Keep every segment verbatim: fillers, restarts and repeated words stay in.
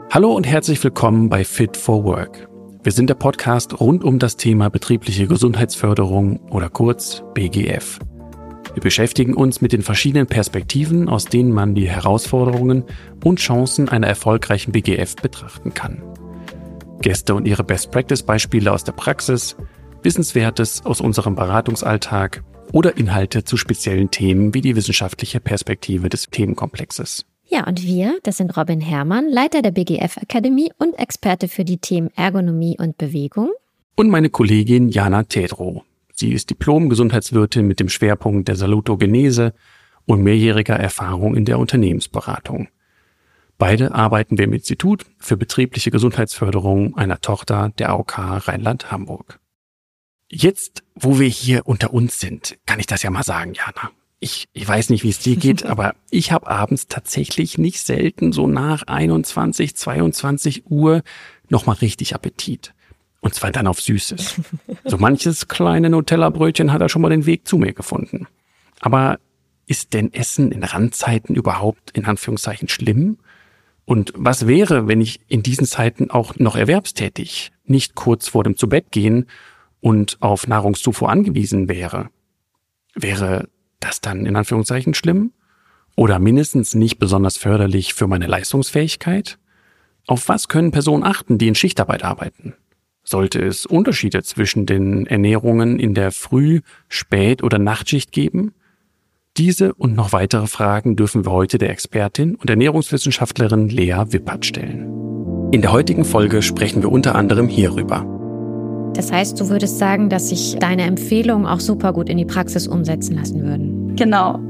Hallo und herzlich willkommen bei Fit for Work. Wir sind der Podcast rund um das Thema betriebliche Gesundheitsförderung oder kurz B G F. Wir beschäftigen uns mit den verschiedenen Perspektiven, aus denen man die Herausforderungen und Chancen einer erfolgreichen B G F betrachten kann. Gäste und ihre Best-Practice-Beispiele aus der Praxis, Wissenswertes aus unserem Beratungsalltag oder Inhalte zu speziellen Themen wie die wissenschaftliche Perspektive des Themenkomplexes. Ja, und wir, das sind Robin Herrmann, Leiter der B G F-Akademie und Experte für die Themen Ergonomie und Bewegung. Und meine Kollegin Jana Tedrow. Sie ist Diplom-Gesundheitswirtin mit dem Schwerpunkt der Salutogenese und mehrjähriger Erfahrung in der Unternehmensberatung. Beide arbeiten wir im Institut für betriebliche Gesundheitsförderung, einer Tochter der A O K Rheinland-Hamburg. Jetzt, wo wir hier unter uns sind, kann ich das ja mal sagen, Jana. Ich, ich weiß nicht, wie es dir geht, aber ich habe abends tatsächlich nicht selten so nach einundzwanzig, zweiundzwanzig Uhr nochmal richtig Appetit. Und zwar dann auf Süßes. So manches kleine Nutella-Brötchen hat er schon mal den Weg zu mir gefunden. Aber ist denn Essen in Randzeiten überhaupt in Anführungszeichen schlimm? Und was wäre, wenn ich in diesen Zeiten auch noch erwerbstätig, nicht kurz vor dem Zubettgehen und auf Nahrungszufuhr angewiesen wäre? Wäre das dann in Anführungszeichen schlimm? Oder mindestens nicht besonders förderlich für meine Leistungsfähigkeit? Auf was können Personen achten, die in Schichtarbeit arbeiten? Sollte es Unterschiede zwischen den Ernährungen in der Früh-, Spät- oder Nachtschicht geben? Diese und noch weitere Fragen dürfen wir heute der Expertin und Ernährungswissenschaftlerin Lea Wippert stellen. In der heutigen Folge sprechen wir unter anderem hierüber. Das heißt, du würdest sagen, dass sich deine Empfehlungen auch super gut in die Praxis umsetzen lassen würden? Genau.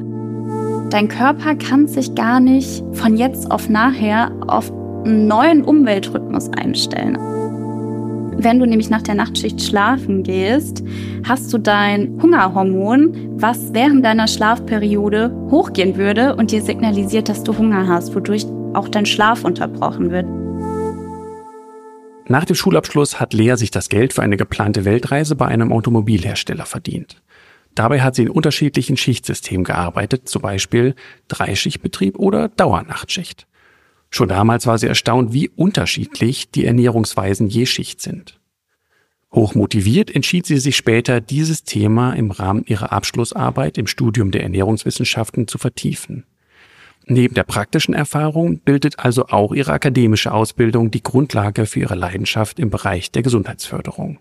Dein Körper kann sich gar nicht von jetzt auf nachher auf einen neuen Umweltrhythmus einstellen. Wenn du nämlich nach der Nachtschicht schlafen gehst, hast du dein Hungerhormon, was während deiner Schlafperiode hochgehen würde und dir signalisiert, dass du Hunger hast, wodurch auch dein Schlaf unterbrochen wird. Nach dem Schulabschluss hat Lea sich das Geld für eine geplante Weltreise bei einem Automobilhersteller verdient. Dabei hat sie in unterschiedlichen Schichtsystemen gearbeitet, zum Beispiel Dreischichtbetrieb oder Dauernachtschicht. Schon damals war sie erstaunt, wie unterschiedlich die Ernährungsweisen je Schicht sind. Hochmotiviert entschied sie sich später, dieses Thema im Rahmen ihrer Abschlussarbeit im Studium der Ernährungswissenschaften zu vertiefen. Neben der praktischen Erfahrung bildet also auch ihre akademische Ausbildung die Grundlage für ihre Leidenschaft im Bereich der Gesundheitsförderung.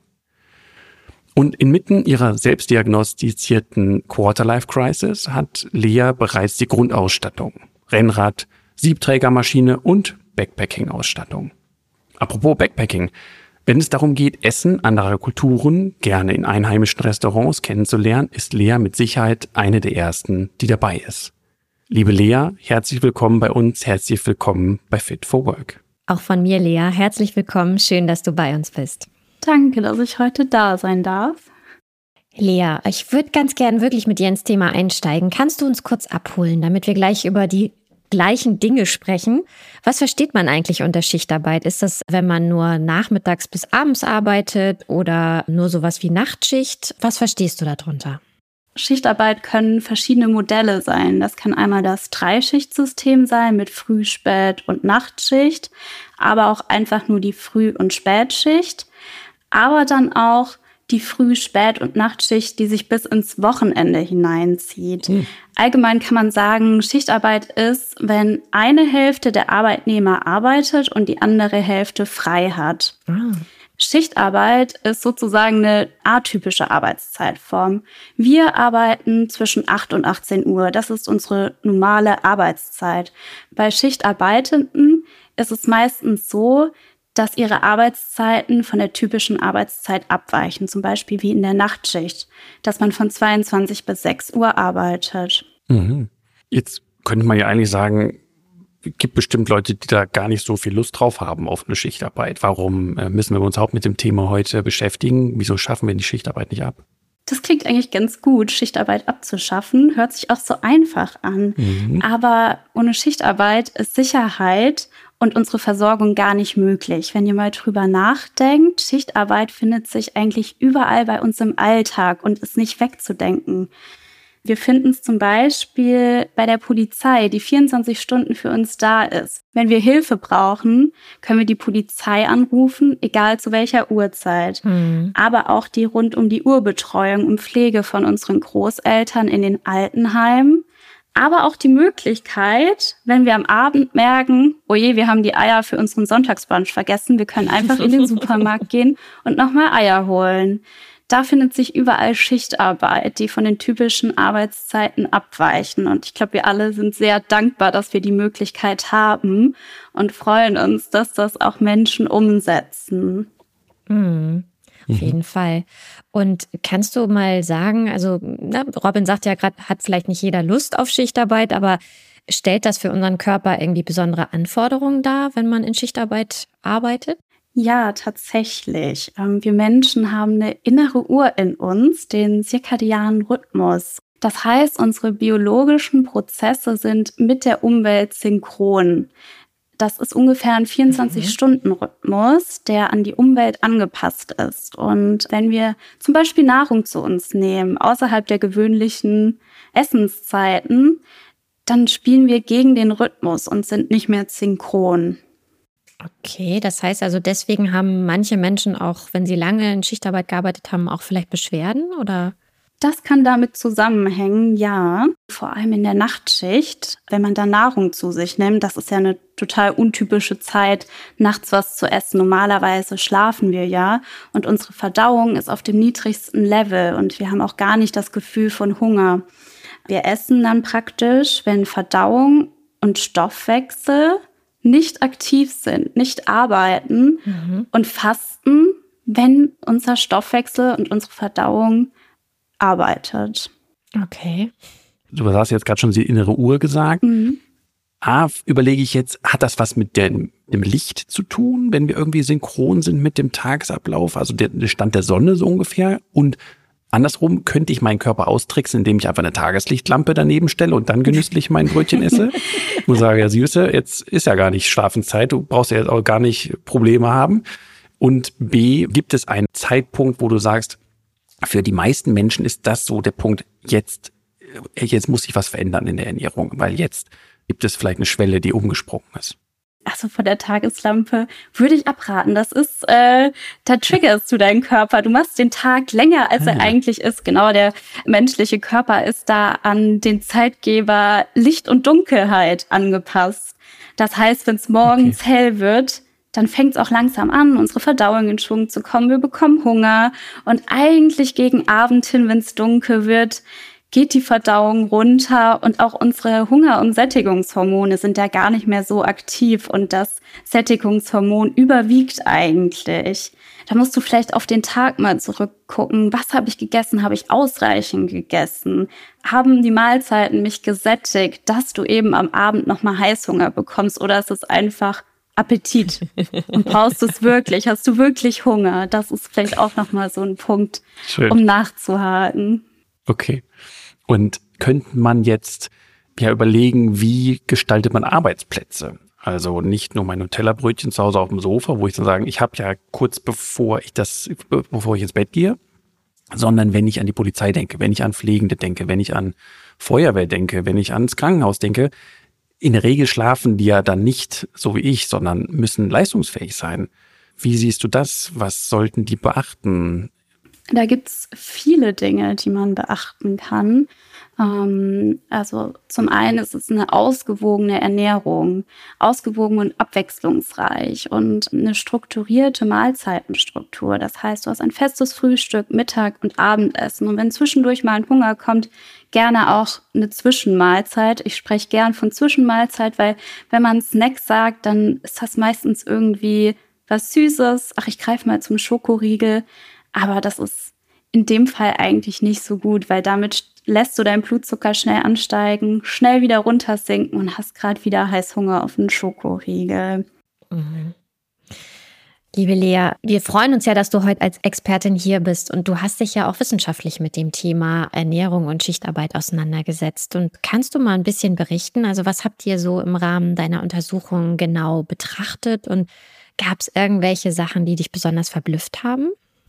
Und inmitten ihrer selbstdiagnostizierten Quarter-Life-Crisis hat Lea bereits die Grundausstattung: Rennrad, Siebträgermaschine und Backpacking-Ausstattung. Apropos Backpacking. Wenn es darum geht, Essen anderer Kulturen, gerne in einheimischen Restaurants kennenzulernen, ist Lea mit Sicherheit eine der ersten, die dabei ist. Liebe Lea, herzlich willkommen bei uns, herzlich willkommen bei Fit for Work. Auch von mir, Lea, herzlich willkommen, schön, dass du bei uns bist. Danke, dass ich heute da sein darf. Lea, ich würde ganz gern wirklich mit dir ins Thema einsteigen. Kannst du uns kurz abholen, damit wir gleich über die gleichen Dinge sprechen? Was versteht man eigentlich unter Schichtarbeit? Ist das, wenn man nur nachmittags bis abends arbeitet oder nur sowas wie Nachtschicht? Was verstehst du darunter? Schichtarbeit können verschiedene Modelle sein. Das kann einmal das Dreischichtsystem sein mit Früh-, Spät- und Nachtschicht, aber auch einfach nur die Früh- und Spätschicht, aber dann auch die Früh-, Spät- und Nachtschicht, die sich bis ins Wochenende hineinzieht. Mhm. Allgemein kann man sagen, Schichtarbeit ist, wenn eine Hälfte der Arbeitnehmer arbeitet und die andere Hälfte frei hat. Mhm. Schichtarbeit ist sozusagen eine atypische Arbeitszeitform. Wir arbeiten zwischen acht und achtzehn Uhr. Das ist unsere normale Arbeitszeit. Bei Schichtarbeitenden ist es meistens so, dass ihre Arbeitszeiten von der typischen Arbeitszeit abweichen. Zum Beispiel wie in der Nachtschicht, dass man von zweiundzwanzig bis sechs Uhr arbeitet. Mhm. Jetzt könnte man ja eigentlich sagen, es gibt bestimmt Leute, die da gar nicht so viel Lust drauf haben auf eine Schichtarbeit. Warum müssen wir uns überhaupt mit dem Thema heute beschäftigen? Wieso schaffen wir die Schichtarbeit nicht ab? Das klingt eigentlich ganz gut, Schichtarbeit abzuschaffen. Hört sich auch so einfach an. Mhm. Aber ohne Schichtarbeit ist Sicherheit und unsere Versorgung gar nicht möglich. Wenn ihr mal drüber nachdenkt, Schichtarbeit findet sich eigentlich überall bei uns im Alltag und ist nicht wegzudenken. Wir finden es zum Beispiel bei der Polizei, die vierundzwanzig Stunden für uns da ist. Wenn wir Hilfe brauchen, können wir die Polizei anrufen, egal zu welcher Uhrzeit. Mhm. Aber auch die Rund-um-die-Uhr-Betreuung und Pflege von unseren Großeltern in den Altenheimen. Aber auch die Möglichkeit, wenn wir am Abend merken, oh je, wir haben die Eier für unseren Sonntagsbrunch vergessen, wir können einfach in den Supermarkt gehen und nochmal Eier holen. Da findet sich überall Schichtarbeit, die von den typischen Arbeitszeiten abweichen. Und ich glaube, wir alle sind sehr dankbar, dass wir die Möglichkeit haben und freuen uns, dass das auch Menschen umsetzen. Mhm. Auf jeden Fall. Und kannst du mal sagen, also na, Robin sagt ja gerade, hat vielleicht nicht jeder Lust auf Schichtarbeit, aber stellt das für unseren Körper irgendwie besondere Anforderungen dar, wenn man in Schichtarbeit arbeitet? Ja, tatsächlich. Wir Menschen haben eine innere Uhr in uns, den zirkadianen Rhythmus. Das heißt, unsere biologischen Prozesse sind mit der Umwelt synchron. Das ist ungefähr ein vierundzwanzig-Stunden-Rhythmus, der an die Umwelt angepasst ist. Und wenn wir zum Beispiel Nahrung zu uns nehmen, außerhalb der gewöhnlichen Essenszeiten, dann spielen wir gegen den Rhythmus und sind nicht mehr synchron. Okay, das heißt also, deswegen haben manche Menschen auch, wenn sie lange in Schichtarbeit gearbeitet haben, auch vielleicht Beschwerden, oder? Das kann damit zusammenhängen, ja. Vor allem in der Nachtschicht, wenn man da Nahrung zu sich nimmt. Das ist ja eine total untypische Zeit, nachts was zu essen. Normalerweise schlafen wir ja und unsere Verdauung ist auf dem niedrigsten Level und wir haben auch gar nicht das Gefühl von Hunger. Wir essen dann praktisch, wenn Verdauung und Stoffwechsel nicht aktiv sind, nicht arbeiten mhm. und fasten, wenn unser Stoffwechsel und unsere Verdauung arbeitet. Okay. Du hast jetzt gerade schon die innere Uhr gesagt. Mhm. A, überlege ich jetzt, hat das was mit dem, dem Licht zu tun, wenn wir irgendwie synchron sind mit dem Tagesablauf, also der, der Stand der Sonne so ungefähr? Und andersrum, könnte ich meinen Körper austricksen, indem ich einfach eine Tageslichtlampe daneben stelle und dann genüsslich mein Brötchen esse und sage, ja Süße, jetzt ist ja gar nicht Schlafenszeit, du brauchst ja jetzt auch gar nicht Probleme haben. Und B, gibt es einen Zeitpunkt, wo du sagst, für die meisten Menschen ist das so der Punkt, jetzt, jetzt muss sich was verändern in der Ernährung, weil jetzt gibt es vielleicht eine Schwelle, die umgesprungen ist. Also von der Tageslampe würde ich abraten. Das ist, äh, da triggerst du deinen Körper. Du machst den Tag länger, als ah. er eigentlich ist. Genau, der menschliche Körper ist da an den Zeitgeber Licht und Dunkelheit angepasst. Das heißt, wenn es morgens okay. hell wird, dann fängt es auch langsam an, unsere Verdauung in Schwung zu kommen. Wir bekommen Hunger. Und eigentlich gegen Abend hin, wenn es dunkel wird, geht die Verdauung runter und auch unsere Hunger- und Sättigungshormone sind da gar nicht mehr so aktiv und das Sättigungshormon überwiegt eigentlich. Da musst du vielleicht auf den Tag mal zurückgucken. Was habe ich gegessen? Habe ich ausreichend gegessen? Haben die Mahlzeiten mich gesättigt, dass du eben am Abend nochmal Heißhunger bekommst? Oder ist es einfach Appetit? Und brauchst du es wirklich? Hast du wirklich Hunger? Das ist vielleicht auch nochmal so ein Punkt, Schön. um nachzuhaken. Okay. Und könnte man jetzt ja überlegen, wie gestaltet man Arbeitsplätze? Also nicht nur mein Nutella-Brötchen zu Hause auf dem Sofa, wo ich dann sage, ich habe ja kurz bevor ich das, bevor ich ins Bett gehe, sondern wenn ich an die Polizei denke, wenn ich an Pflegende denke, wenn ich an Feuerwehr denke, wenn ich ans Krankenhaus denke, in der Regel schlafen die ja dann nicht so wie ich, sondern müssen leistungsfähig sein. Wie siehst du das? Was sollten die beachten? Da gibt's viele Dinge, die man beachten kann. Ähm, also zum einen ist es eine ausgewogene Ernährung, ausgewogen und abwechslungsreich und eine strukturierte Mahlzeitenstruktur. Das heißt, du hast ein festes Frühstück, Mittag und Abendessen. Und wenn zwischendurch mal ein Hunger kommt, gerne auch eine Zwischenmahlzeit. Ich spreche gern von Zwischenmahlzeit, weil wenn man Snack sagt, dann ist das meistens irgendwie was Süßes. Ach, ich greife mal zum Schokoriegel. Aber das ist in dem Fall eigentlich nicht so gut, weil damit lässt du deinen Blutzucker schnell ansteigen, schnell wieder runtersinken und hast gerade wieder Heißhunger auf einen Schokoriegel. Mhm. Liebe Lea, wir freuen uns ja, dass du heute als Expertin hier bist und du hast dich ja auch wissenschaftlich mit dem Thema Ernährung und Schichtarbeit auseinandergesetzt. Und kannst du mal ein bisschen berichten, also was habt ihr so im Rahmen deiner Untersuchung genau betrachtet und gab es irgendwelche Sachen, die dich besonders verblüfft haben?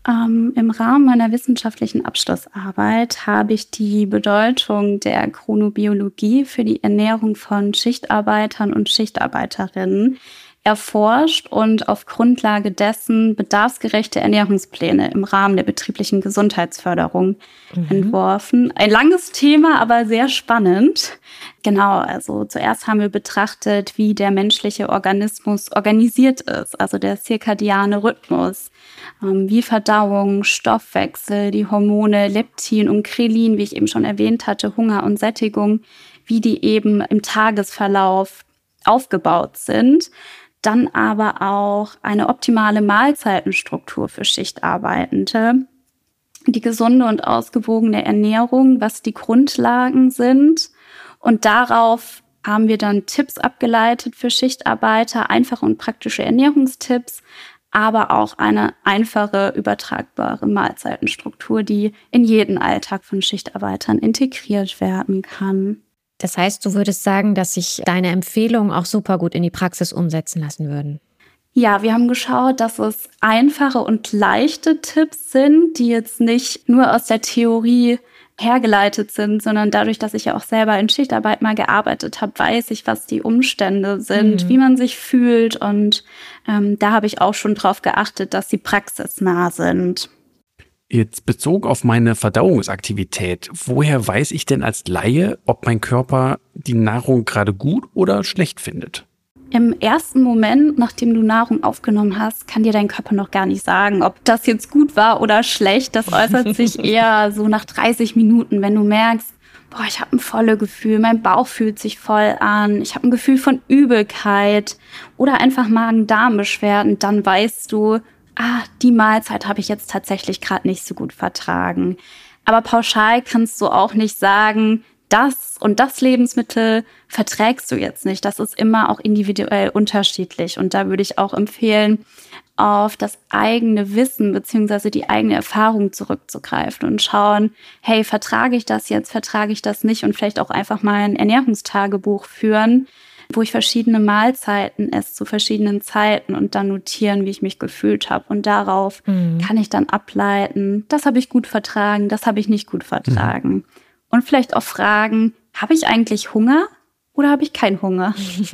Ähm, im Rahmen meiner wissenschaftlichen Abschlussarbeit habe ich die Bedeutung der Chronobiologie für die Ernährung von Schichtarbeitern und Schichtarbeiterinnen erforscht und auf Grundlage dessen bedarfsgerechte Ernährungspläne im Rahmen der betrieblichen Gesundheitsförderung mhm. entworfen. Ein langes Thema, aber sehr spannend. Genau, also zuerst haben wir betrachtet, wie der menschliche Organismus organisiert ist, also der zirkadiane Rhythmus, ähm, wie Verdauung, Stoffwechsel, die Hormone Leptin und Grelin, wie ich eben schon erwähnt hatte, Hunger und Sättigung, wie die eben im Tagesverlauf aufgebaut sind. Dann aber auch eine optimale Mahlzeitenstruktur für Schichtarbeitende, die gesunde und ausgewogene Ernährung, was die Grundlagen sind. Und darauf haben wir dann Tipps abgeleitet für Schichtarbeiter, einfache und praktische Ernährungstipps, aber auch eine einfache, übertragbare Mahlzeitenstruktur, die in jeden Alltag von Schichtarbeitern integriert werden kann. Das heißt, du würdest sagen, dass sich deine Empfehlungen auch super gut in die Praxis umsetzen lassen würden? Ja, wir haben geschaut, dass es einfache und leichte Tipps sind, die jetzt nicht nur aus der Theorie hergeleitet sind, sondern dadurch, dass ich ja auch selber in Schichtarbeit mal gearbeitet habe, weiß ich, was die Umstände sind, mhm. wie man sich fühlt. Und ähm, da habe ich auch schon drauf geachtet, dass sie praxisnah sind. Jetzt bezogen auf meine Verdauungsaktivität, woher weiß ich denn als Laie, ob mein Körper die Nahrung gerade gut oder schlecht findet? Im ersten Moment, nachdem du Nahrung aufgenommen hast, kann dir dein Körper noch gar nicht sagen, ob das jetzt gut war oder schlecht. Das äußert sich eher so nach dreißig Minuten, wenn du merkst, boah, ich habe ein volles Gefühl, mein Bauch fühlt sich voll an, ich habe ein Gefühl von Übelkeit oder einfach Magen-Darm-Beschwerden, dann weißt du, ah, die Mahlzeit habe ich jetzt tatsächlich gerade nicht so gut vertragen. Aber pauschal kannst du auch nicht sagen, das und das Lebensmittel verträgst du jetzt nicht. Das ist immer auch individuell unterschiedlich. Und da würde ich auch empfehlen, auf das eigene Wissen bzw. die eigene Erfahrung zurückzugreifen und schauen, hey, vertrage ich das jetzt, vertrage ich das nicht? Und vielleicht auch einfach mal ein Ernährungstagebuch führen, wo ich verschiedene Mahlzeiten esse zu verschiedenen Zeiten und dann notieren, wie ich mich gefühlt habe. Und darauf mhm. kann ich dann ableiten, das habe ich gut vertragen, das habe ich nicht gut vertragen. Mhm. Und vielleicht auch fragen, habe ich eigentlich Hunger oder habe ich keinen Hunger?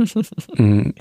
Mhm.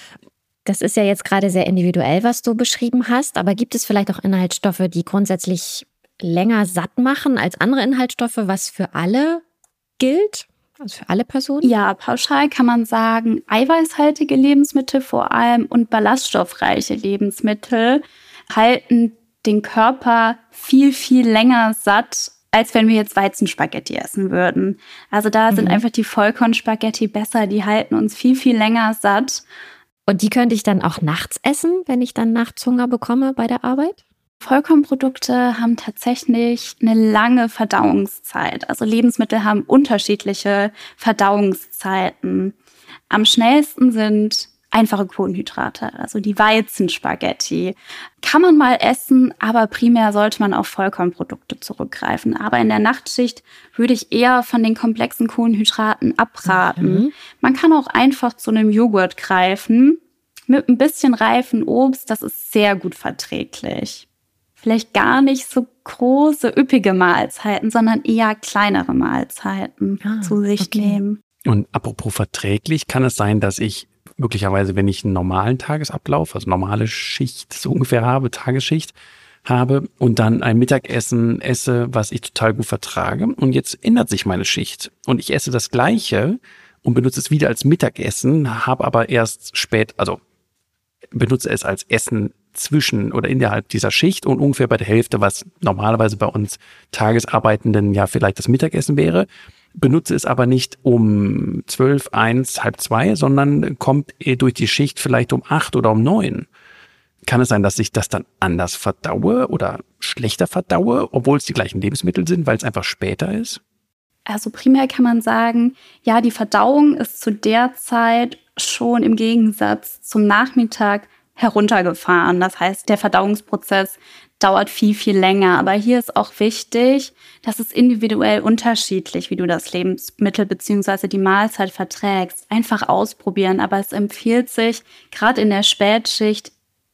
Das ist ja jetzt gerade sehr individuell, was du beschrieben hast. Aber gibt es vielleicht auch Inhaltsstoffe, die grundsätzlich länger satt machen als andere Inhaltsstoffe, was für alle gilt? Also für alle Personen? Ja, pauschal kann man sagen, eiweißhaltige Lebensmittel vor allem und ballaststoffreiche Lebensmittel halten den Körper viel, viel länger satt, als wenn wir jetzt Weizenspaghetti essen würden. Also da mhm. sind einfach die Vollkornspaghetti besser, die halten uns viel, viel länger satt. Und die könnte ich dann auch nachts essen, wenn ich dann nachts Hunger bekomme bei der Arbeit? Vollkornprodukte haben tatsächlich eine lange Verdauungszeit. Also Lebensmittel haben unterschiedliche Verdauungszeiten. Am schnellsten sind einfache Kohlenhydrate, also die Weizenspaghetti. Kann man mal essen, aber primär sollte man auf Vollkornprodukte zurückgreifen. Aber in der Nachtschicht würde ich eher von den komplexen Kohlenhydraten abraten. Mhm. Man kann auch einfach zu einem Joghurt greifen mit ein bisschen reifen Obst. Das ist sehr gut verträglich. Vielleicht gar nicht so große, üppige Mahlzeiten, sondern eher kleinere Mahlzeiten ah, zu sich okay. nehmen. Und apropos verträglich, kann es sein, dass ich möglicherweise, wenn ich einen normalen Tagesablauf, also normale Schicht so ungefähr habe, Tagesschicht habe und dann ein Mittagessen esse, was ich total gut vertrage und jetzt ändert sich meine Schicht und ich esse das Gleiche und benutze es wieder als Mittagessen, habe aber erst spät, also benutze es als Essen zwischen oder innerhalb dieser Schicht und ungefähr bei der Hälfte, was normalerweise bei uns Tagesarbeitenden ja vielleicht das Mittagessen wäre, benutze es aber nicht um zwölf, eins, halb zwei, sondern kommt durch die Schicht vielleicht um acht oder um neun. Kann es sein, dass ich das dann anders verdaue oder schlechter verdaue, obwohl es die gleichen Lebensmittel sind, weil es einfach später ist? Also primär kann man sagen, ja, die Verdauung ist zu der Zeit schon im Gegensatz zum Nachmittag heruntergefahren. Das heißt, der Verdauungsprozess dauert viel, viel länger. Aber hier ist auch wichtig, dass es individuell unterschiedlich, wie du das Lebensmittel bzw. die Mahlzeit verträgst. Einfach ausprobieren. Aber es empfiehlt sich, gerade in der Spätschicht,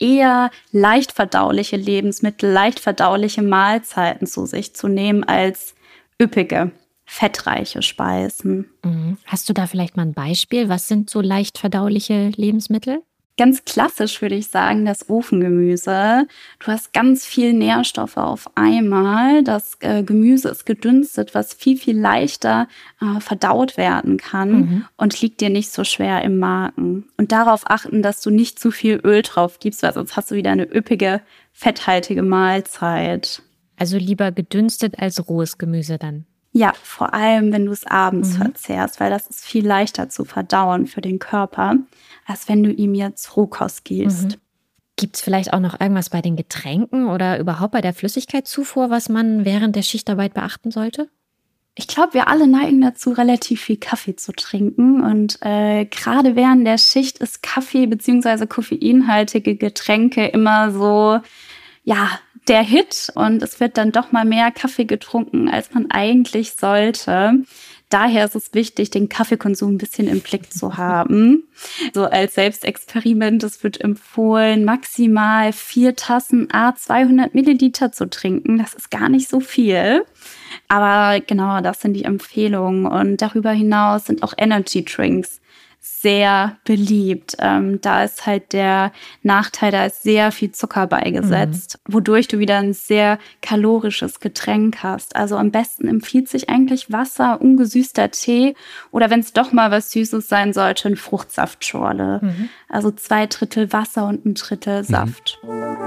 eher leicht verdauliche Lebensmittel, leicht verdauliche Mahlzeiten zu sich zu nehmen als üppige, fettreiche Speisen. Mhm. Hast du da vielleicht mal ein Beispiel? Was sind so leicht verdauliche Lebensmittel? Ganz klassisch würde ich sagen, das Ofengemüse. Du hast ganz viel Nährstoffe auf einmal. Das äh, Gemüse ist gedünstet, was viel, viel leichter äh, verdaut werden kann mhm. und liegt dir nicht so schwer im Magen. Und darauf achten, dass du nicht zu viel Öl drauf gibst, weil sonst hast du wieder eine üppige, fetthaltige Mahlzeit. Also lieber gedünstet als rohes Gemüse dann? Ja, vor allem, wenn du es abends Mhm. verzehrst, weil das ist viel leichter zu verdauen für den Körper, als wenn du ihm jetzt Rohkost gibst. Mhm. Gibt es vielleicht auch noch irgendwas bei den Getränken oder überhaupt bei der Flüssigkeitszufuhr, was man während der Schichtarbeit beachten sollte? Ich glaube, wir alle neigen dazu, relativ viel Kaffee zu trinken. Und äh, gerade während der Schicht ist Kaffee bzw. koffeinhaltige Getränke immer so, ja, der Hit. Und es wird dann doch mal mehr Kaffee getrunken, als man eigentlich sollte. Daher ist es wichtig, den Kaffeekonsum ein bisschen im Blick zu haben. So als Selbstexperiment, es wird empfohlen, maximal vier Tassen à zweihundert Milliliter zu trinken. Das ist gar nicht so viel. Aber genau, das sind die Empfehlungen. Und darüber hinaus sind auch Energy Drinks sehr beliebt. Ähm, da ist halt der Nachteil, da ist sehr viel Zucker beigesetzt, mhm. wodurch du wieder ein sehr kalorisches Getränk hast. Also am besten empfiehlt sich eigentlich Wasser, ungesüßter Tee oder wenn es doch mal was Süßes sein sollte, ein Fruchtsaftschorle. Mhm. Also zwei Drittel Wasser und ein Drittel Saft. Mhm.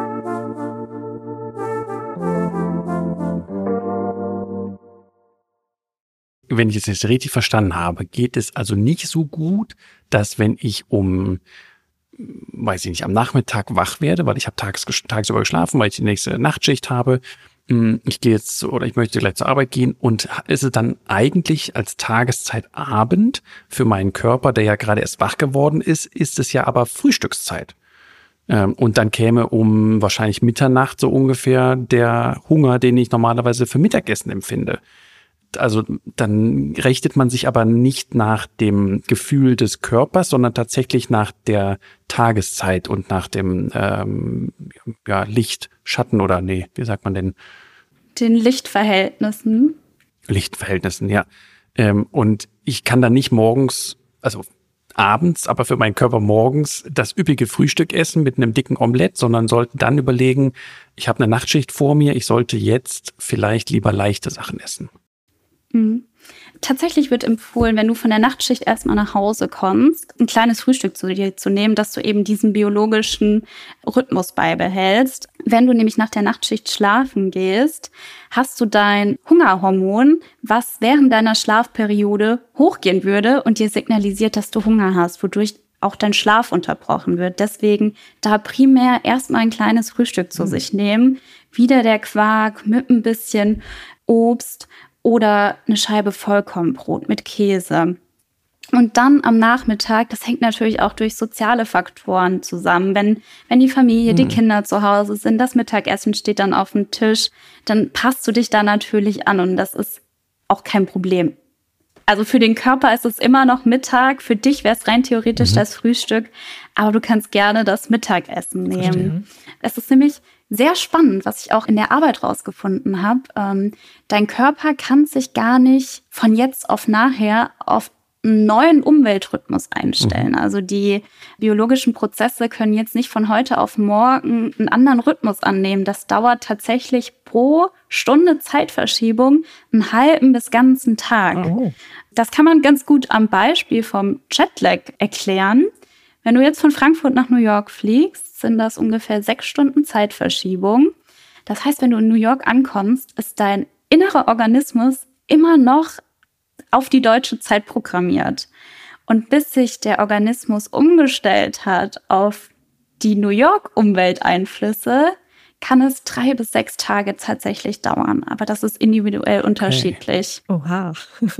Wenn ich es jetzt richtig verstanden habe, geht es also nicht so gut, dass wenn ich um, weiß ich nicht, am Nachmittag wach werde, weil ich habe tags, tagsüber geschlafen, weil ich die nächste Nachtschicht habe, ich gehe jetzt oder ich möchte gleich zur Arbeit gehen und ist es dann eigentlich als Tageszeit Abend für meinen Körper, der ja gerade erst wach geworden ist, ist es ja aber Frühstückszeit. Und dann käme um wahrscheinlich Mitternacht so ungefähr der Hunger, den ich normalerweise für Mittagessen empfinde. Also dann richtet man sich aber nicht nach dem Gefühl des Körpers, sondern tatsächlich nach der Tageszeit und nach dem ähm, ja, Licht, Schatten oder nee, wie sagt man denn? Den Lichtverhältnissen. Lichtverhältnissen, ja. Ähm, und ich kann dann nicht morgens, also abends, aber für meinen Körper morgens das üppige Frühstück essen mit einem dicken Omelett, sondern sollte dann überlegen, ich habe eine Nachtschicht vor mir, ich sollte jetzt vielleicht lieber leichte Sachen essen. Mhm. Tatsächlich wird empfohlen, wenn du von der Nachtschicht erstmal nach Hause kommst, ein kleines Frühstück zu dir zu nehmen, dass du eben diesen biologischen Rhythmus beibehältst. Wenn du nämlich nach der Nachtschicht schlafen gehst, hast du dein Hungerhormon, was während deiner Schlafperiode hochgehen würde und dir signalisiert, dass du Hunger hast, wodurch auch dein Schlaf unterbrochen wird. Deswegen da primär erstmal ein kleines Frühstück zu mhm. sich nehmen. Wieder der Quark mit ein bisschen Obst oder eine Scheibe Vollkornbrot mit Käse. Und dann am Nachmittag, das hängt natürlich auch durch soziale Faktoren zusammen. Wenn, wenn die Familie, die Kinder zu Hause sind, das Mittagessen steht dann auf dem Tisch, dann passt du dich da natürlich an und das ist auch kein Problem. Also für den Körper ist es immer noch Mittag, für dich wäre es rein theoretisch mhm. das Frühstück, aber du kannst gerne das Mittagessen nehmen. Verstehe. Es ist nämlich sehr spannend, was ich auch in der Arbeit rausgefunden habe. Ähm, dein Körper kann sich gar nicht von jetzt auf nachher auf einen neuen Umweltrhythmus einstellen. Mhm. Also die biologischen Prozesse können jetzt nicht von heute auf morgen einen anderen Rhythmus annehmen. Das dauert tatsächlich pro Stunde Zeitverschiebung einen halben bis ganzen Tag. Oh. Das kann man ganz gut am Beispiel vom Jetlag erklären. Wenn du jetzt von Frankfurt nach New York fliegst, sind das ungefähr sechs Stunden Zeitverschiebung. Das heißt, wenn du in New York ankommst, ist dein innerer Organismus immer noch auf die deutsche Zeit programmiert. Und bis sich der Organismus umgestellt hat auf die New York-Umwelteinflüsse, kann es drei bis sechs Tage tatsächlich dauern. Aber das ist individuell unterschiedlich. Okay. Oha.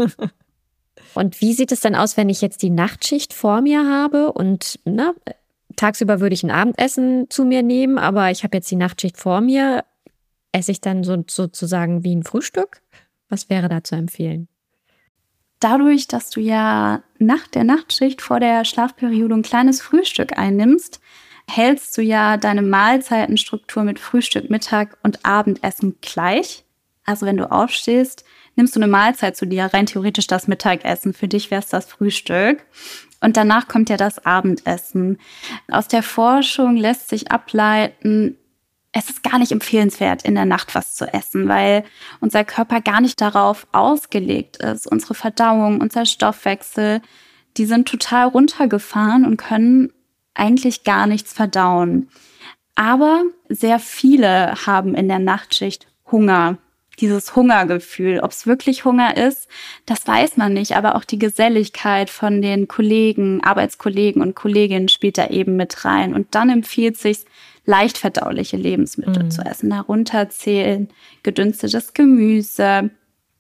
Und wie sieht es denn aus, wenn ich jetzt die Nachtschicht vor mir habe und na, tagsüber würde ich ein Abendessen zu mir nehmen, aber ich habe jetzt die Nachtschicht vor mir. Esse ich dann so, sozusagen wie ein Frühstück? Was wäre da zu empfehlen? Dadurch, dass du ja nach der Nachtschicht vor der Schlafperiode ein kleines Frühstück einnimmst, hältst du ja deine Mahlzeitenstruktur mit Frühstück, Mittag und Abendessen gleich. Also wenn du aufstehst, nimmst du eine Mahlzeit zu dir, rein theoretisch das Mittagessen. Für dich wäre es das Frühstück. Und danach kommt ja das Abendessen. Aus der Forschung lässt sich ableiten, es ist gar nicht empfehlenswert, in der Nacht was zu essen, weil unser Körper gar nicht darauf ausgelegt ist. Unsere Verdauung, unser Stoffwechsel, die sind total runtergefahren und können eigentlich gar nichts verdauen. Aber sehr viele haben in der Nachtschicht Hunger. Dieses Hungergefühl, ob es wirklich Hunger ist, das weiß man nicht. Aber auch die Geselligkeit von den Kollegen, Arbeitskollegen und Kolleginnen spielt da eben mit rein. Und dann empfiehlt es sich, leicht verdauliche Lebensmittel mhm. zu essen. Darunter zählen gedünstetes Gemüse,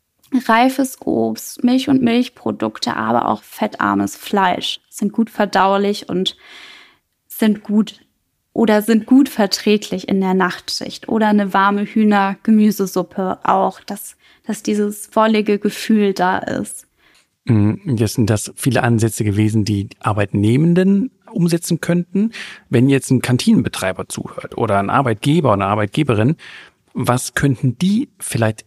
reifes Obst, Milch und Milchprodukte, aber auch fettarmes Fleisch. Sind gut verdaulich und sind gut oder sind gut verträglich in der Nachtschicht. Oder eine warme Hühner-Gemüsesuppe auch, dass, dass dieses wollige Gefühl da ist. Jetzt sind das viele Ansätze gewesen, die Arbeitnehmenden umsetzen könnten. Wenn jetzt ein Kantinenbetreiber zuhört oder ein Arbeitgeber oder eine Arbeitgeberin, was könnten die vielleicht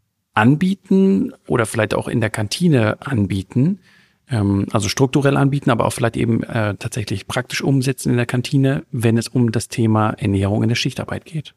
anbieten oder vielleicht auch in der Kantine anbieten, ähm, also strukturell anbieten, aber auch vielleicht eben äh, tatsächlich praktisch umsetzen in der Kantine, wenn es um das Thema Ernährung in der Schichtarbeit geht?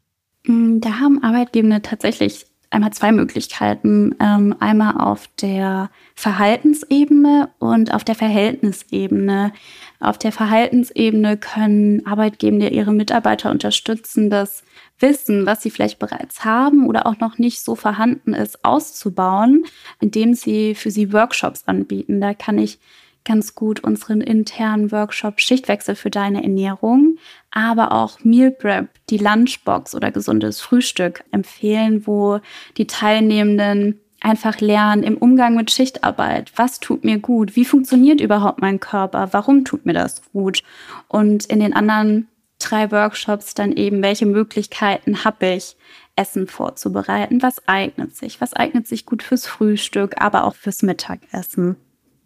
Da haben Arbeitgebende tatsächlich einmal zwei Möglichkeiten. Ähm, einmal auf der Verhaltensebene und auf der Verhältnisebene. Auf der Verhaltensebene können Arbeitgebende ihre Mitarbeiter unterstützen, das Wissen, was sie vielleicht bereits haben oder auch noch nicht so vorhanden ist, auszubauen, indem sie für sie Workshops anbieten. Da kann ich ganz gut unseren internen Workshop Schichtwechsel für deine Ernährung, aber auch Meal Prep, die Lunchbox oder gesundes Frühstück empfehlen, wo die Teilnehmenden einfach lernen im Umgang mit Schichtarbeit. Was tut mir gut? Wie funktioniert überhaupt mein Körper? Warum tut mir das gut? Und in den anderen drei Workshops dann eben, welche Möglichkeiten habe ich, Essen vorzubereiten? Was eignet sich? Was eignet sich gut fürs Frühstück, aber auch fürs Mittagessen?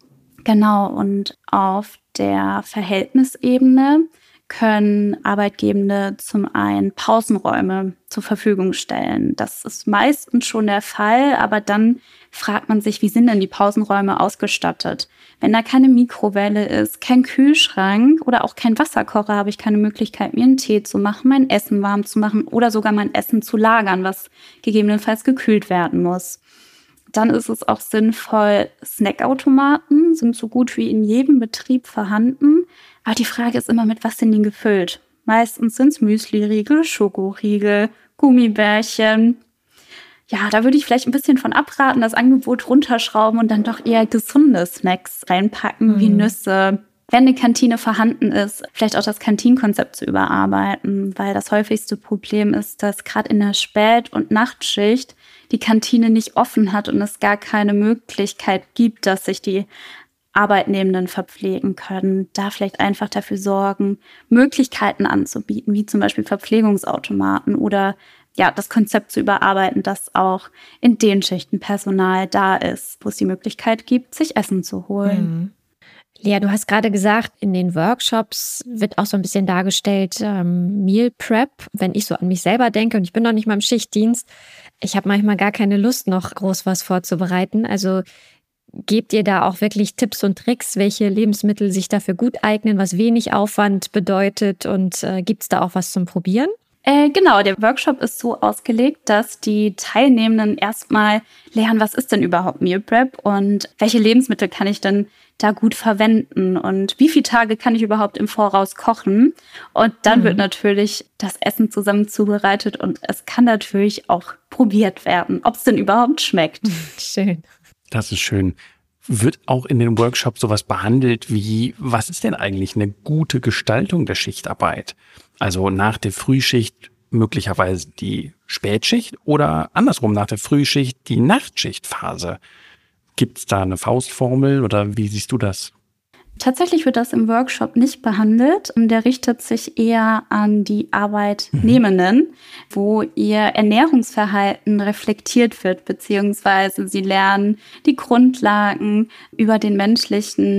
Genau, und auf der Verhältnisebene können Arbeitgebende zum einen Pausenräume zur Verfügung stellen. Das ist meistens schon der Fall, aber dann fragt man sich, wie sind denn die Pausenräume ausgestattet? Wenn da keine Mikrowelle ist, kein Kühlschrank oder auch kein Wasserkocher, habe ich keine Möglichkeit, mir einen Tee zu machen, mein Essen warm zu machen oder sogar mein Essen zu lagern, was gegebenenfalls gekühlt werden muss. Dann ist es auch sinnvoll, Snackautomaten sind so gut wie in jedem Betrieb vorhanden. Aber die Frage ist immer, mit was sind die gefüllt? Meistens sind es Müsli-Riegel, Schokoriegel, Gummibärchen. Ja, da würde ich vielleicht ein bisschen von abraten, das Angebot runterschrauben und dann doch eher gesunde Snacks reinpacken, mhm. wie Nüsse. Wenn eine Kantine vorhanden ist, vielleicht auch das Kantinenkonzept zu überarbeiten, weil das häufigste Problem ist, dass gerade in der Spät- und Nachtschicht die Kantine nicht offen hat und es gar keine Möglichkeit gibt, dass sich die Arbeitnehmenden verpflegen können. Da vielleicht einfach dafür sorgen, Möglichkeiten anzubieten, wie zum Beispiel Verpflegungsautomaten oder ja, das Konzept zu überarbeiten, dass auch in den Schichten Personal da ist, wo es die Möglichkeit gibt, sich Essen zu holen. Mhm. Lea, du hast gerade gesagt, in den Workshops wird auch so ein bisschen dargestellt, ähm, Meal Prep. Wenn ich so an mich selber denke und ich bin noch nicht mal im Schichtdienst, ich habe manchmal gar keine Lust, noch groß was vorzubereiten. Also gebt ihr da auch wirklich Tipps und Tricks, welche Lebensmittel sich dafür gut eignen, was wenig Aufwand bedeutet und äh, gibt es da auch was zum Probieren? Äh, genau, der Workshop ist so ausgelegt, dass die Teilnehmenden erstmal lernen, was ist denn überhaupt Meal Prep und welche Lebensmittel kann ich denn da gut verwenden und wie viele Tage kann ich überhaupt im Voraus kochen. Und dann mhm. wird natürlich das Essen zusammen zubereitet und es kann natürlich auch probiert werden, ob es denn überhaupt schmeckt. Schön. Das ist schön. Wird auch in den Workshops sowas behandelt wie, was ist denn eigentlich eine gute Gestaltung der Schichtarbeit? Also nach der Frühschicht möglicherweise die Spätschicht oder andersrum nach der Frühschicht die Nachtschichtphase. Gibt es da eine Faustformel oder wie siehst du das? Tatsächlich wird das im Workshop nicht behandelt. Der richtet sich eher an die Arbeitnehmenden, mhm. wo ihr Ernährungsverhalten reflektiert wird, beziehungsweise sie lernen die Grundlagen über den menschlichen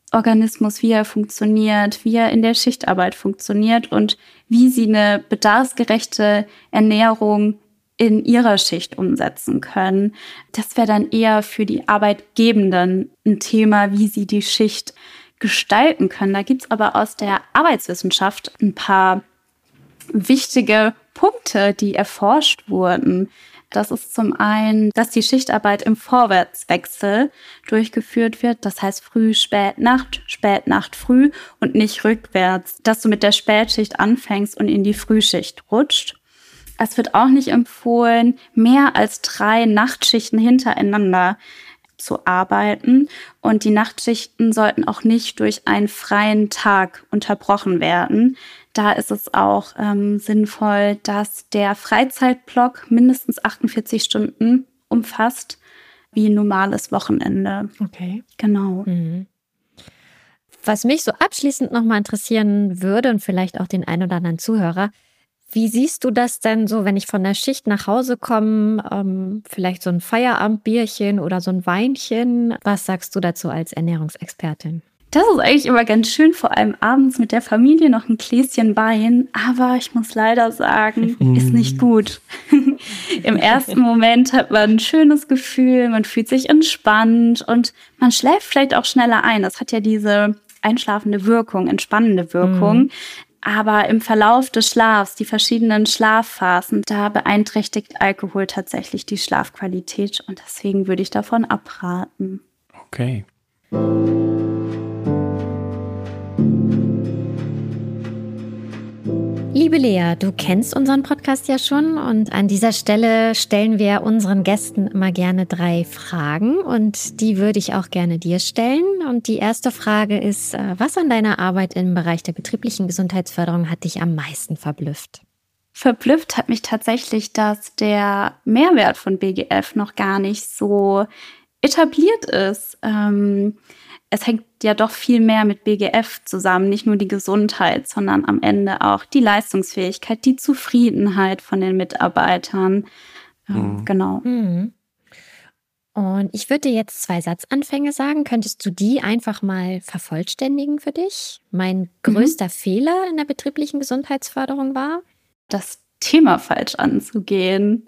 Organismus, wie er funktioniert, wie er in der Schichtarbeit funktioniert und wie sie eine bedarfsgerechte Ernährung in ihrer Schicht umsetzen können. Das wäre dann eher für die Arbeitgebenden ein Thema, wie sie die Schicht gestalten können. Da gibt es aber aus der Arbeitswissenschaft ein paar wichtige Punkte, die erforscht wurden. Das ist zum einen, dass die Schichtarbeit im Vorwärtswechsel durchgeführt wird. Das heißt früh, spät, Nacht, spät, Nacht, früh und nicht rückwärts. Dass du mit der Spätschicht anfängst und in die Frühschicht rutscht. Es wird auch nicht empfohlen, mehr als drei Nachtschichten hintereinander zu arbeiten. Und die Nachtschichten sollten auch nicht durch einen freien Tag unterbrochen werden. Da ist es auch ähm, sinnvoll, dass der Freizeitblock mindestens achtundvierzig Stunden umfasst, wie ein normales Wochenende. Okay. Genau. Mhm. Was mich so abschließend nochmal interessieren würde und vielleicht auch den ein oder anderen Zuhörer, wie siehst du das denn so, wenn ich von der Schicht nach Hause komme, ähm, vielleicht so ein Feierabendbierchen oder so ein Weinchen? Was sagst du dazu als Ernährungsexpertin? Das ist eigentlich immer ganz schön, vor allem abends mit der Familie noch ein Gläschen Wein. Aber ich muss leider sagen, ist nicht gut. Im ersten Moment hat man ein schönes Gefühl, man fühlt sich entspannt und man schläft vielleicht auch schneller ein. Das hat ja diese einschlafende Wirkung, entspannende Wirkung. Mhm. Aber im Verlauf des Schlafs, die verschiedenen Schlafphasen, da beeinträchtigt Alkohol tatsächlich die Schlafqualität. Und deswegen würde ich davon abraten. Okay. Liebe Lea, du kennst unseren Podcast ja schon und an dieser Stelle stellen wir unseren Gästen immer gerne drei Fragen und die würde ich auch gerne dir stellen. Und die erste Frage ist, was an deiner Arbeit im Bereich der betrieblichen Gesundheitsförderung hat dich am meisten verblüfft? Verblüfft hat mich tatsächlich, dass der Mehrwert von B G F noch gar nicht so etabliert ist. Ähm, Es hängt ja doch viel mehr mit B G F zusammen, nicht nur die Gesundheit, sondern am Ende auch die Leistungsfähigkeit, die Zufriedenheit von den Mitarbeitern. Ähm, Mhm. Genau. Mhm. Und ich würde dir jetzt zwei Satzanfänge sagen. Könntest du die einfach mal vervollständigen für dich? Mein größter mhm. Fehler in der betrieblichen Gesundheitsförderung war? Das Thema falsch anzugehen.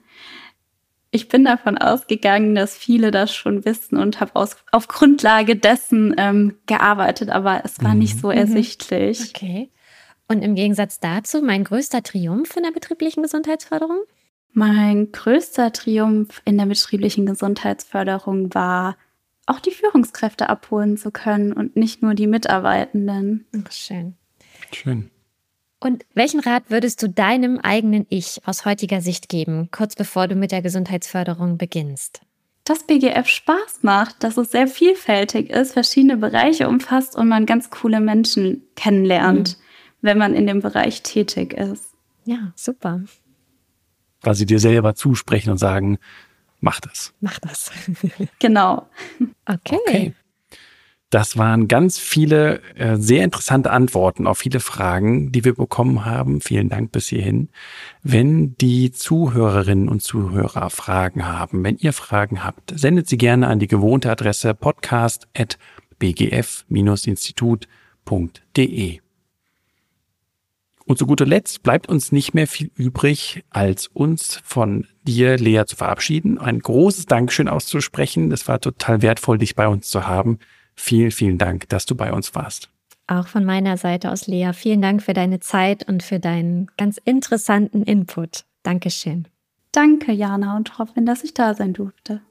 Ich bin davon ausgegangen, dass viele das schon wissen und habe auf Grundlage dessen ähm, gearbeitet, aber es war mhm. nicht so ersichtlich. Okay. Und im Gegensatz dazu, mein größter Triumph in der betrieblichen Gesundheitsförderung? Mein größter Triumph in der betrieblichen Gesundheitsförderung war, auch die Führungskräfte abholen zu können und nicht nur die Mitarbeitenden. Ach, schön. Schön. Und welchen Rat würdest du deinem eigenen Ich aus heutiger Sicht geben, kurz bevor du mit der Gesundheitsförderung beginnst? Dass B G F Spaß macht, dass es sehr vielfältig ist, verschiedene Bereiche umfasst und man ganz coole Menschen kennenlernt, mhm. wenn man in dem Bereich tätig ist. Ja, super. Quasi dir selber zusprechen und sagen, mach das. Mach das. Genau. Okay. Okay. Das waren ganz viele äh, sehr interessante Antworten auf viele Fragen, die wir bekommen haben. Vielen Dank bis hierhin. Wenn die Zuhörerinnen und Zuhörer Fragen haben, wenn ihr Fragen habt, sendet sie gerne an die gewohnte Adresse podcast at b g f dash institut punkt d e. Und zu guter Letzt bleibt uns nicht mehr viel übrig, als uns von dir, Lea, zu verabschieden. Ein großes Dankeschön auszusprechen. Es war total wertvoll, dich bei uns zu haben. Vielen, vielen Dank, dass du bei uns warst. Auch von meiner Seite aus, Lea, vielen Dank für deine Zeit und für deinen ganz interessanten Input. Dankeschön. Danke, Jana und Robin, dass ich da sein durfte.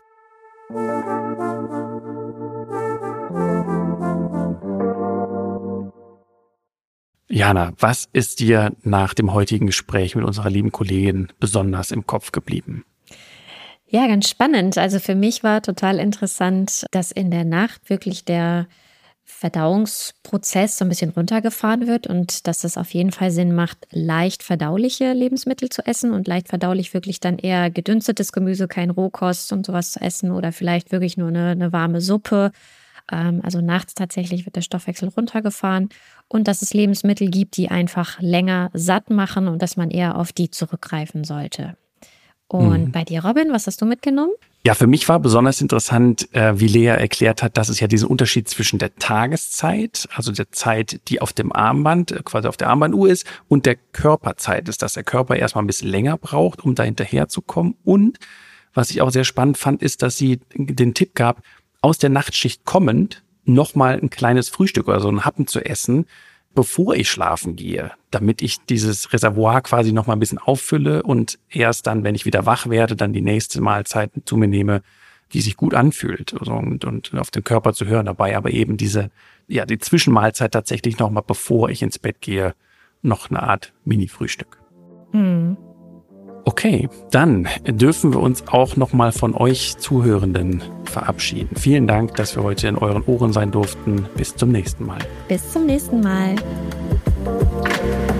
Jana, was ist dir nach dem heutigen Gespräch mit unserer lieben Kollegin besonders im Kopf geblieben? Ja, ganz spannend. Also für mich war total interessant, dass in der Nacht wirklich der Verdauungsprozess so ein bisschen runtergefahren wird und dass es auf jeden Fall Sinn macht, leicht verdauliche Lebensmittel zu essen und leicht verdaulich wirklich dann eher gedünstetes Gemüse, kein Rohkost und sowas zu essen oder vielleicht wirklich nur eine, eine warme Suppe. Also nachts tatsächlich wird der Stoffwechsel runtergefahren und dass es Lebensmittel gibt, die einfach länger satt machen und dass man eher auf die zurückgreifen sollte. Und mhm. bei dir, Robin, was hast du mitgenommen? Ja, für mich war besonders interessant, äh, wie Lea erklärt hat, dass es ja diesen Unterschied zwischen der Tageszeit, also der Zeit, die auf dem Armband, quasi auf der Armbanduhr ist, und der Körperzeit ist, dass der Körper erstmal ein bisschen länger braucht, um da hinterherzukommen. Und was ich auch sehr spannend fand, ist, dass sie den Tipp gab, aus der Nachtschicht kommend nochmal ein kleines Frühstück oder so einen Happen zu essen, bevor ich schlafen gehe, damit ich dieses Reservoir quasi noch mal ein bisschen auffülle und erst dann, wenn ich wieder wach werde, dann die nächste Mahlzeit zu mir nehme, die sich gut anfühlt, also und, und auf den Körper zu hören dabei, aber eben diese, ja, die Zwischenmahlzeit tatsächlich noch mal, bevor ich ins Bett gehe, noch eine Art Mini-Frühstück. Mhm. Okay, dann dürfen wir uns auch noch mal von euch Zuhörenden verabschieden. Vielen Dank, dass wir heute in euren Ohren sein durften. Bis zum nächsten Mal. Bis zum nächsten Mal.